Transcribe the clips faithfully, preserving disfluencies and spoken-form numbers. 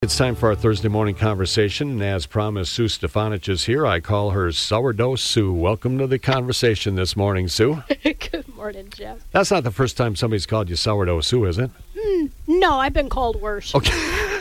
It's time for our Thursday morning conversation, and as promised, Sue Stefanich is here. I call her Sourdough Sue. Welcome to the conversation this morning, Sue. Good morning, Jeff. That's not the first time somebody's called you Sourdough Sue, is it? Mm, no, I've been called worse. Okay.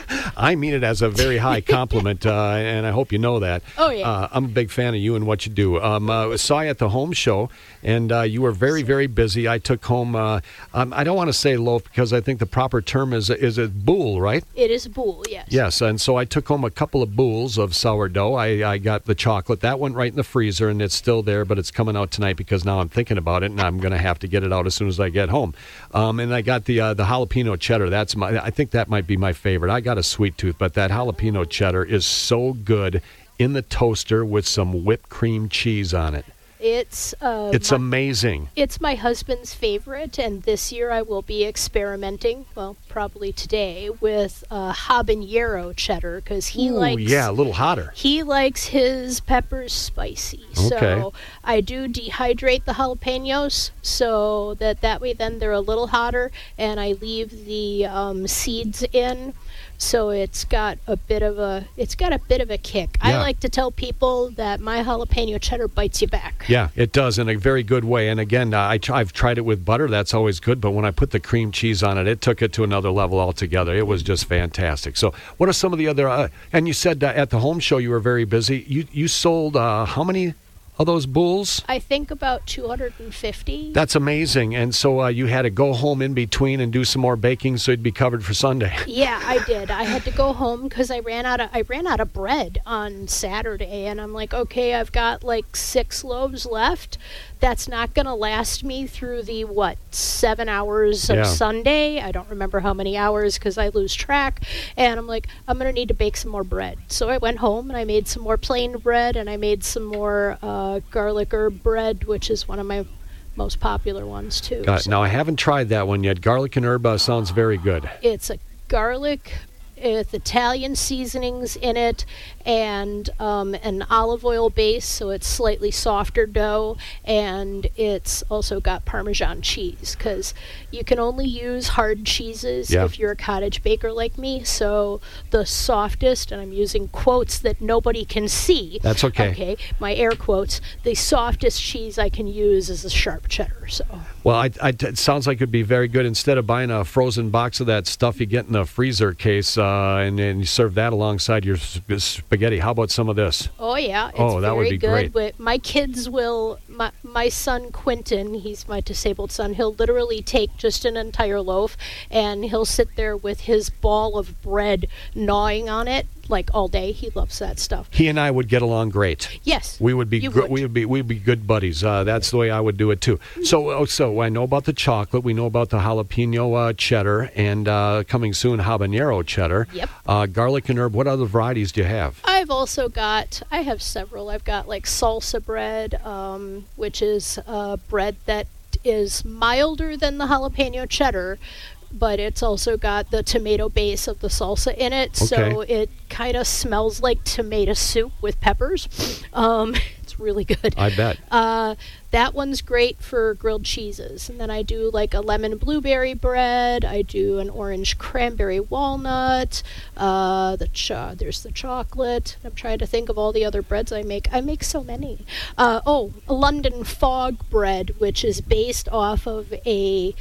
I mean it as a very high compliment, uh, and I hope you know that. Oh, yeah. Uh, I'm a big fan of you and what you do. Um, uh, saw you at the home show, and uh, you were very, very busy. I took home, uh, um, I don't want to say loaf because I think the proper term is, is a boule, right? It is a boule, yes. Yes, and so I took home a couple of boules of sourdough. I, I got the chocolate. That went right in the freezer, and it's still there, but it's coming out tonight because now I'm thinking about it, and I'm going to have to get it out as soon as I get home. Um, and I got the uh, the jalapeno cheddar. That's my. I think that might be my favorite. I got a sweet tooth, but that jalapeno cheddar is so good in the toaster with some whipped cream cheese on it. It's uh, It's my, amazing. It's my husband's favorite, and this year I will be experimenting, well, probably today, with uh, habanero cheddar because he Ooh, likes. yeah, a little hotter. He likes his peppers spicy, Okay. so I do dehydrate the jalapenos so that that way then they're a little hotter, and I leave the um, seeds in. So it's got a bit of a it's got a bit of a kick. I Yeah. like to tell people that my jalapeno cheddar bites you back. Yeah, it does in a very good way. And again, uh, I tr- I've tried it with butter. That's always good. But when I put the cream cheese on it, it took it to another level altogether. It was just fantastic. So what are some of the other, uh, and you said uh, at the home show you were very busy. You, you sold uh, how many of those boules? I think about two hundred fifty. That's amazing. And so uh, you had to go home in between and do some more baking so you'd be covered for Sunday. Yeah, I did. I had to go home because I ran out of I ran out of bread on Saturday, and I'm like, okay, I've got like six loaves left. That's not going to last me through the, what, seven hours of Yeah. Sunday. I don't remember how many hours because I lose track. And I'm like, I'm going to need to bake some more bread. So I went home and I made some more plain bread, and I made some more uh, garlic herb bread, which is one of my most popular ones, too. Got it. So Now, I haven't tried that one yet. Garlic and herb uh, sounds very good. it's a garlic with Italian seasonings in it and um, an olive oil base, so it's slightly softer dough, and it's also got Parmesan cheese because you can only use hard cheeses Yeah. if you're a cottage baker like me. So the softest, and I'm using quotes that nobody can see. That's okay. Okay, my air quotes. The softest cheese I can use is a sharp cheddar. So. Well, I, I, it sounds like it would be very good. Instead of buying a frozen box of that stuff you get in the freezer case uh, and then you serve that alongside your sp- spaghetti, how about some of this? Oh, yeah. It's Oh, that very would be good. great. But my kids will, my, my son Quentin, he's my disabled son, he'll literally take just an entire loaf and he'll sit there with his ball of bread gnawing on it like all day. He loves that stuff. He and I would get along great. Yes. We would be you gr- would. we would be we'd be good buddies. Uh, that's the way I would do it too. So oh, so I know about the chocolate. We know about the jalapeno uh, cheddar, and uh, coming soon habanero cheddar. Yep. Uh, garlic and herb. What other varieties do you have? I've also got, I have several. I've got like salsa bread, um, which is uh, bread that is milder than the jalapeno cheddar, but it's also got the tomato base of the salsa in it, so Okay. it kind of smells like tomato soup with peppers. Um, it's really good. I bet. Uh, that one's great for grilled cheeses. And then I do like a lemon blueberry bread. I do an orange cranberry walnut. Uh, the cho- there's the chocolate. I'm trying to think of all the other breads I make. I make so many. Uh, oh, a London fog bread, which is based off of a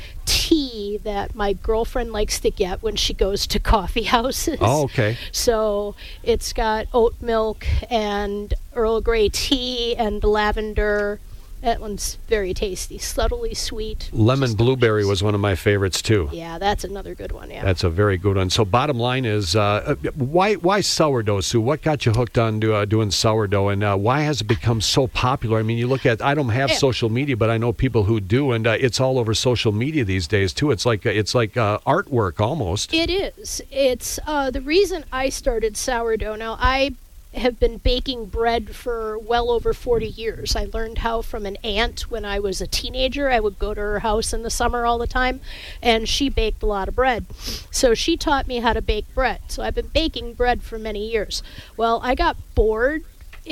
tea that my girlfriend likes to get when she goes to coffee houses. Oh, okay. So it's got oat milk and Earl Grey tea and lavender. That one's very tasty, subtly sweet. Lemon Just blueberry delicious. was one of my favorites too. Yeah, that's another good one, yeah. That's a very good one. So bottom line is, uh, why why sourdough, Sue? What got you hooked on do, uh, doing sourdough, and uh, why has it become so popular? I mean, you look at, I don't have Yeah. social media, but I know people who do, and uh, it's all over social media these days too. It's like it's like uh, artwork almost. It is. It's uh, the reason I started sourdough. Now, I have been baking bread for well over forty years. I learned how from an aunt when I was a teenager. I would go to her house in the summer all the time, and she baked a lot of bread. So she taught me how to bake bread. So I've been baking bread for many years. Well, I got bored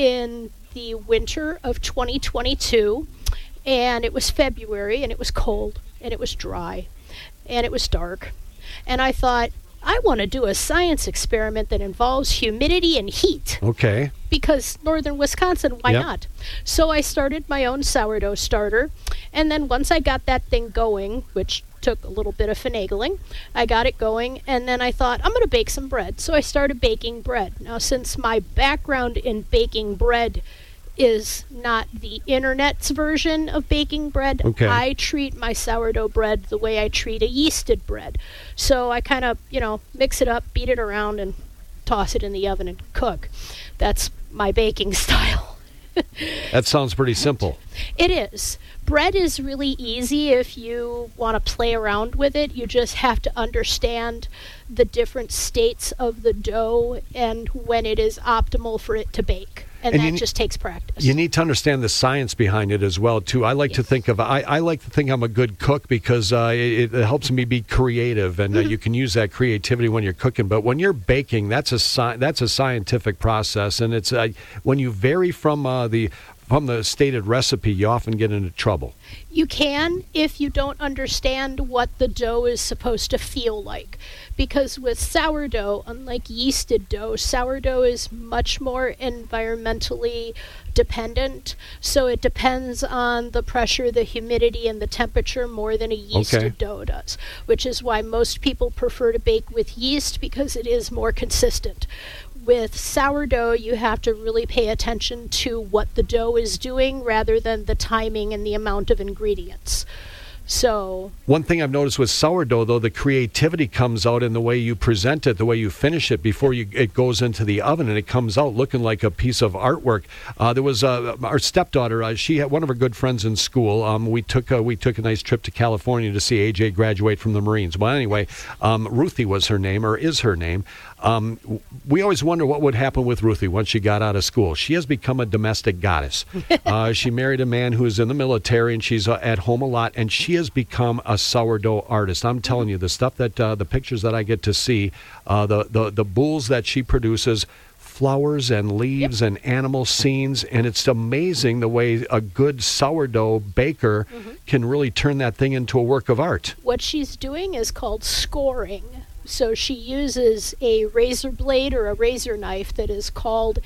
in the winter of twenty twenty-two, and it was February, and it was cold, and it was dry, and it was dark. And I thought, I want to do a science experiment that involves humidity and heat. Okay. Because northern Wisconsin, why Yep. not? So I started my own sourdough starter, and then once I got that thing going, which took a little bit of finagling, I got it going, and then I thought, I'm going to bake some bread. So I started baking bread. Now, since my background in baking bread is not the internet's version of baking bread, Okay. I treat my sourdough bread the way I treat a yeasted bread. So I kind of, you know, mix it up, beat it around, and toss it in the oven and cook. That's my baking style. That sounds pretty simple. It is. Bread is really easy if you want to play around with it. You just have to understand the different states of the dough and when it is optimal for it to bake. And, And that you ne- just takes practice. You need to understand the science behind it as well, too. I like to Yes. think of I, I like to think I'm a good cook because uh, it, it helps me be creative, and uh, you can use that creativity when you're cooking. But when you're baking, that's a sci- that's a scientific process, and it's uh, when you vary from uh, the from the stated recipe, you often get into trouble. You can if you don't understand what the dough is supposed to feel like. Because with sourdough, unlike yeasted dough, sourdough is much more environmentally dependent. So it depends on the pressure, the humidity, and the temperature more than a yeasted Okay. dough does. Which is why most people prefer to bake with yeast because it is more consistent. With sourdough, you have to really pay attention to what the dough is doing rather than the timing and the amount of ingredients. So, One thing I've noticed with sourdough, though, the creativity comes out in the way you present it, the way you finish it before you, it goes into the oven, and it comes out looking like a piece of artwork. Uh, there was uh, our stepdaughter. Uh, she had one of her good friends in school. Um, we took uh, we took a nice trip to California to see A J graduate from the Marines. Well, anyway, um, Ruthie was her name, or is her name. Um, we always wonder what would happen with Ruthie once she got out of school. She has become a domestic goddess. uh, she married a man who is in the military, and she's uh, at home a lot, and she has become a sourdough artist. I'm telling you, the stuff that uh, the pictures that I get to see, uh, the, the the boules that she produces, flowers and leaves and animal scenes, and it's amazing the way a good sourdough baker can really turn that thing into a work of art. what she's doing is called scoring. So she uses a razor blade or a razor knife that is called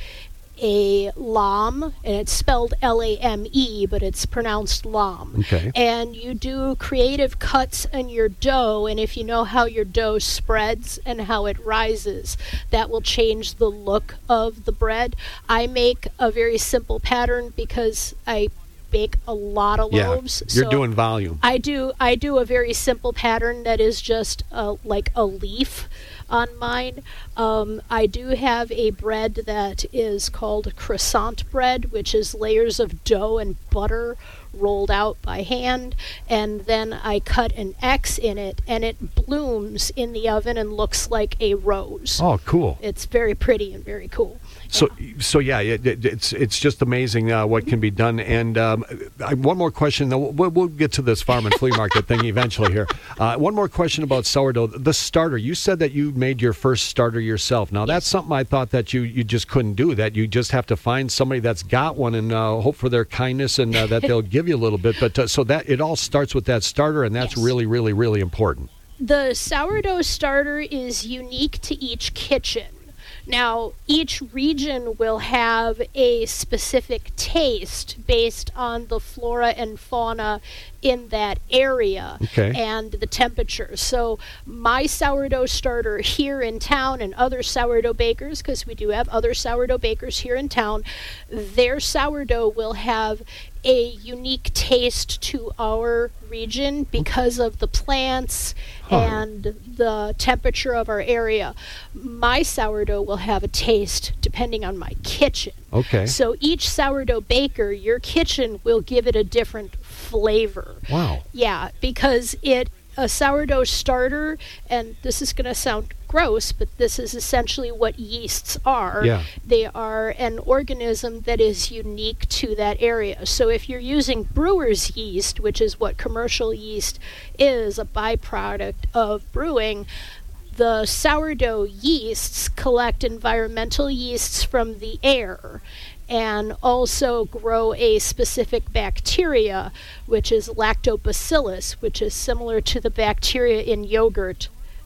a lame, and it's spelled L A M E, but it's pronounced lame. Okay. And you do creative cuts in your dough, and if you know how your dough spreads and how it rises, that will change the look of the bread. I make a very simple pattern because I bake a lot of Yeah, loaves. you're so doing volume. I do I do a very simple pattern that is just uh, like a leaf on mine. Um, I do have a bread that is called croissant bread, which is layers of dough and butter rolled out by hand, and then I cut an X in it, and it blooms in the oven and looks like a rose. Oh, cool. It's very pretty and very cool. So, so yeah, it, it, it's it's just amazing uh, what can be done. And um, I, one more question, though we'll, we'll get to this farm and flea market thing eventually here. Uh, one more question about sourdough, the starter. You said that you made your first starter yourself. Now, that's something I thought that you, you just couldn't do. That you just have to find somebody that's got one and uh, hope for their kindness and uh, that they'll give you a little bit. But uh, so that it all starts with that starter, and that's Yes. really, really, really important. The sourdough starter is unique to each kitchen. Now, each region will have a specific taste based on the flora and fauna in that area Okay. and the temperature. So my sourdough starter here in town and other sourdough bakers, because we do have other sourdough bakers here in town, their sourdough will have a unique taste to our region because of the plants Huh. and the temperature of our area. My sourdough will have a taste depending on my kitchen. Okay. So each sourdough baker, your kitchen will give it a different flavor. Wow. Yeah, because it a sourdough starter, and this is going to sound gross, but this is essentially what yeasts are. Yeah. They are an organism that is unique to that area. So if you're using brewer's yeast, which is what commercial yeast is, a byproduct of brewing, the sourdough yeasts collect environmental yeasts from the air and also grow a specific bacteria, which is lactobacillus, which is similar to the bacteria in yogurt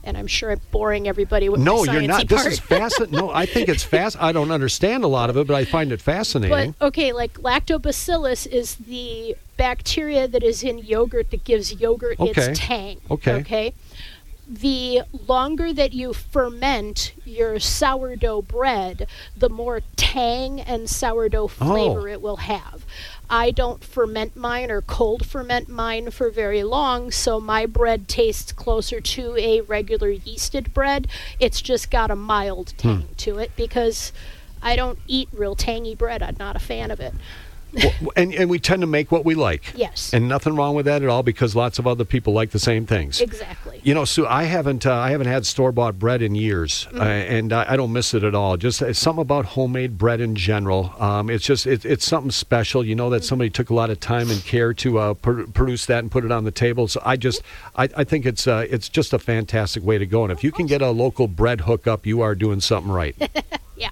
And I'm sure I'm boring everybody with no, the you're not. sciencey This part. is fascinating. No, I think it's fast. I don't understand a lot of it, but I find it fascinating. But, okay, like lactobacillus is the bacteria that is in yogurt that gives yogurt Okay. its tang. Okay. Okay. The longer that you ferment your sourdough bread, the more tang and sourdough flavor Oh. it will have. I don't ferment mine or cold ferment mine for very long, so my bread tastes closer to a regular yeasted bread. It's just got a mild tang Hmm. to it because I don't eat real tangy bread. I'm not a fan of it. Well, and, and we tend to make what we like. Yes. And nothing wrong with that at all because lots of other people like the same things. Exactly. You know, Sue, I haven't uh, I haven't had store bought bread in years, Mm-hmm. uh, and I, I don't miss it at all. Just uh, something about homemade bread in general. Um, it's just it, it's something special. You know that somebody took a lot of time and care to uh, pr- produce that and put it on the table. So I just I, I think it's uh, it's just a fantastic way to go. And if you can get a local bread hookup, you are doing something right. Yeah.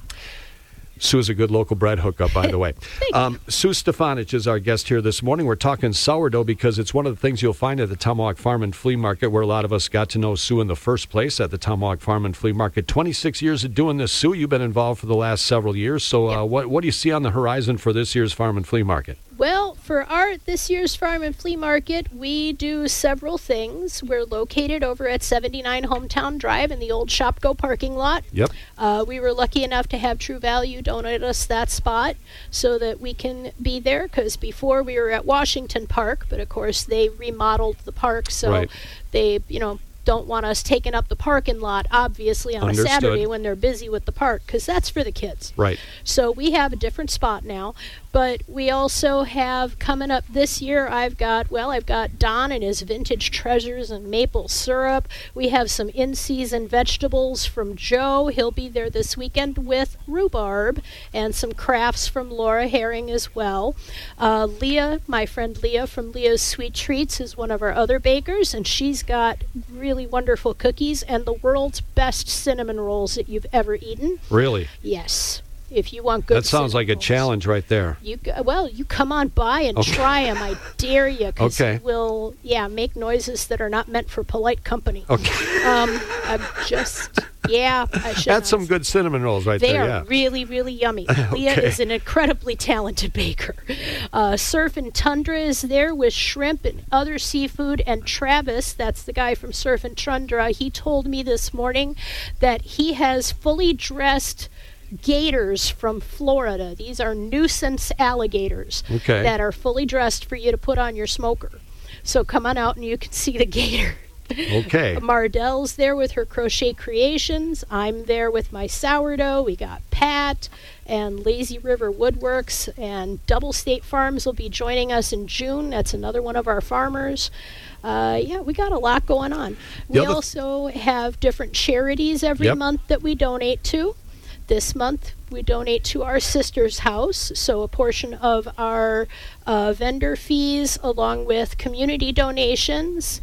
Sue's a good local bread hookup, by the way. um, Sue Stefanich is our guest here this morning. We're talking sourdough because it's one of the things you'll find at the Tomahawk Farm and Flea Market, where a lot of us got to know Sue in the first place at the Tomahawk Farm and Flea Market. twenty-six years of doing this, Sue. You've been involved for the last several years. So uh, what, what do you see on the horizon for this year's Farm and Flea Market? Well, for our this year's Farm and Flea Market, we do several things. We're located over at seventy-nine Hometown Drive in the old Shopko parking lot. Yep. Uh, we were lucky enough to have True Value donate us that spot so that we can be there, because before we were at Washington Park, but of course they remodeled the park, so Right. they, you know, don't want us taking up the parking lot, obviously, on Understood. a Saturday when they're busy with the park, because that's for the kids. Right. So we have a different spot now, but we also have coming up this year, I've got, well, I've got Don and his vintage treasures and maple syrup. We have some in-season vegetables from Joe. He'll be there this weekend with rhubarb and some crafts from Laura Herring as well. Uh, Leah, my friend Leah from Leah's Sweet Treats, is one of our other bakers, and she's got really wonderful cookies and the world's best cinnamon rolls that you've ever eaten. Really? Yes. If you want good That sounds like a cinnamon rolls. challenge right there. You go, well, you come on by and Okay. try them. I dare you, because Okay. you will, yeah, make noises that are not meant for polite company. Okay. Um, I'm just, yeah, I should. That's some good cinnamon rolls right They there, are yeah. really, really yummy. Leah Okay. is an incredibly talented baker. Uh, Surf and Tundra is there with shrimp and other seafood. And Travis, that's the guy from Surf and Tundra, he told me this morning that he has fully dressed gators from Florida. These are nuisance alligators Okay. that are fully dressed for you to put on your smoker. So come on out and you can see the gator. Okay. Mardell's there with her crochet creations. I'm there with my sourdough. We got Pat and Lazy River Woodworks, and Double State Farms will be joining us in June. That's another one of our farmers. Uh, yeah, we got a lot going on. The We other- also have different charities every Yep. month that we donate to. This month, we donate to our sister's house, so a portion of our uh, vendor fees, along with community donations.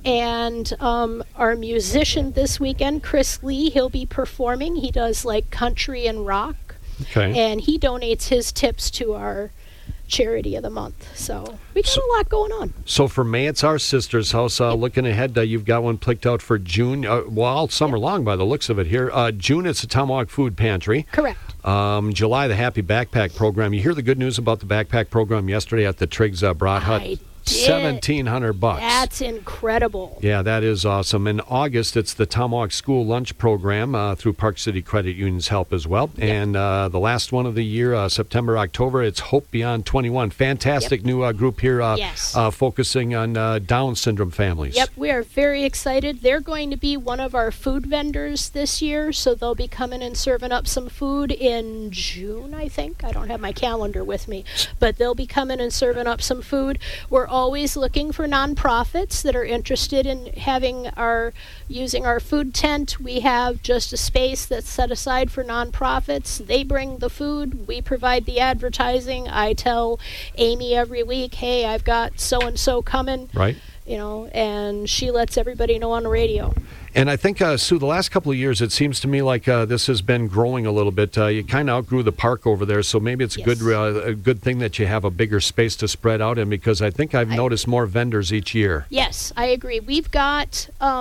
And um, our musician this weekend, Chris Lee, he'll be performing. He does like country and rock, Okay. and he donates his tips to our charity of the month. So we got So- a lot going on. So for May, it's our sister's house. Uh, looking ahead, uh, you've got one picked out for June. Uh, well, all summer long by the looks of it here. Uh, June, it's the Tomahawk Food Pantry. Correct. Um, July, the Happy Backpack Program. You hear the good news about the backpack program yesterday at the Triggs uh, Brat Hut? I did. seventeen hundred bucks. That's incredible. Yeah, that is awesome. In August, it's the Tomahawk School Lunch Program uh, through Park City Credit Union's help as well. Yep. And uh, the last one of the year, uh, September, October, it's Hope Beyond twenty-one. Fantastic new uh, group here uh, Yes. uh, focusing on uh, Down syndrome families. Yep, we are very excited. They're going to be one of our food vendors this year, so they'll be coming and serving up some food in June, I think. I don't have my calendar with me, but they'll be coming and serving up some food. We're always looking for nonprofits that are interested in having our using our food tent. We have just a space that's set aside for nonprofits. They bring the food, we provide the advertising. I tell Amy every week, hey, I've got so and so coming. Right. You know, and she lets everybody know on the radio. And I think, uh, Sue, the last couple of years, it seems to me like uh, this has been growing a little bit. Uh, you kind of outgrew the park over there, so maybe it's a Yes. good uh, a good thing that you have a bigger space to spread out in, because I think I've I- noticed more vendors each year. Yes, I agree. We've got um,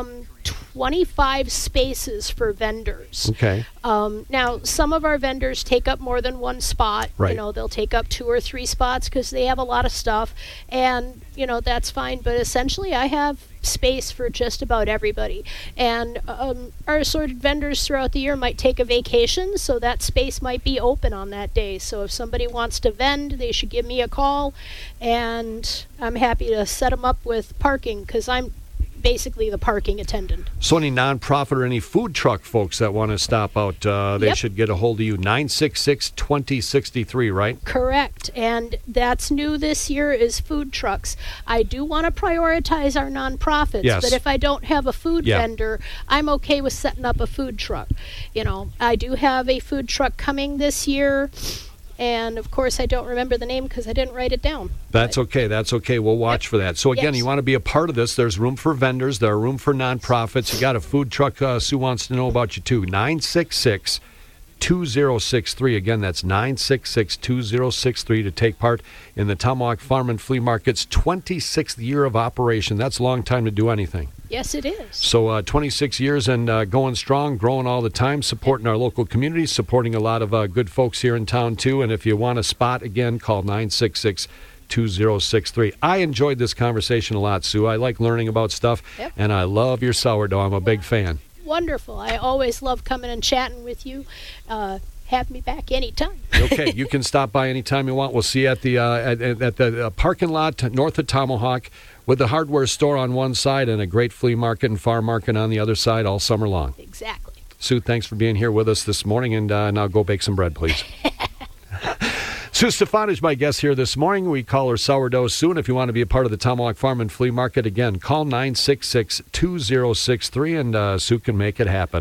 twenty-five spaces for vendors. Okay. Um, now, some of our vendors take up more than one spot. Right. You know, they'll take up two or three spots because they have a lot of stuff. And, you know, that's fine. But essentially, I have space for just about everybody. And um, our assorted vendors throughout the year might take a vacation, so that space might be open on that day. So if somebody wants to vend, they should give me a call. And I'm happy to set them up with parking because I'm basically the parking attendant. So any nonprofit or any food truck folks that want to stop out, uh, they Yep. should get a hold of you. nine six six, two zero six three, right? Correct. And that's new this year is food trucks. I do want to prioritize our nonprofits, Yes. but if I don't have a food Yeah. vendor, I'm okay with setting up a food truck. You know, I do have a food truck coming this year. And, of course, I don't remember the name because I didn't write it down. That's But okay. That's okay. We'll watch Yep. for that. So, again, Yes. you want to be a part of this. There's room for vendors. There's room for nonprofits. You got a food truck. Uh, Sue wants to know about you, too. nine six six, two zero six three. Again, that's nine six six, two zero six three to take part in the Tomahawk Farm and Flea Market's twenty-sixth year of operation. That's a long time to do anything. yes, it is. So uh, twenty-six years and uh, going strong, growing all the time, supporting our local communities, supporting a lot of uh, good folks here in town, too. And if you want a spot, again, call nine six six, two zero six three. I enjoyed this conversation a lot, Sue. I like learning about stuff, Yep. and I love your sourdough. I'm a big fan. Wonderful. I always love coming and chatting with you. Uh, have me back anytime. Okay, you can stop by anytime you want. We'll see you at the, uh, at, at the uh, parking lot north of Tomahawk with the hardware store on one side and a great flea market and farm market on the other side all summer long. Exactly. Sue, thanks for being here with us this morning, and uh, now go bake some bread, please. Sue Stefan is my guest here this morning. We call her Sourdough Sue, and if you want to be a part of the Tomahawk Farm and Flea Market, again, call nine six six, two zero six three, and uh, Sue can make it happen.